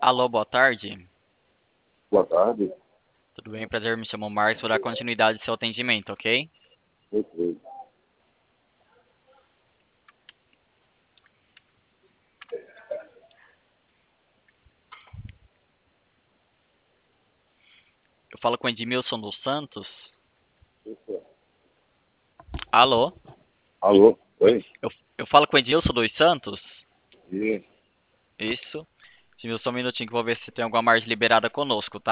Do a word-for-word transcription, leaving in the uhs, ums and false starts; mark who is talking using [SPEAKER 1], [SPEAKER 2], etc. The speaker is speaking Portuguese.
[SPEAKER 1] Alô, boa tarde.
[SPEAKER 2] Boa tarde.
[SPEAKER 1] Tudo bem? Prazer, me chamo Marcos. Vou dar continuidade ao seu atendimento, ok?
[SPEAKER 2] Perfeito.
[SPEAKER 1] Eu falo com Edmilson dos Santos.
[SPEAKER 2] Isso.
[SPEAKER 1] Alô?
[SPEAKER 2] Alô? Oi?
[SPEAKER 1] Eu, eu falo com Edilson dos Santos?
[SPEAKER 2] Isso.
[SPEAKER 1] Isso. Edmilson, só um minutinho que eu vou ver se tem alguma margem liberada conosco, tá?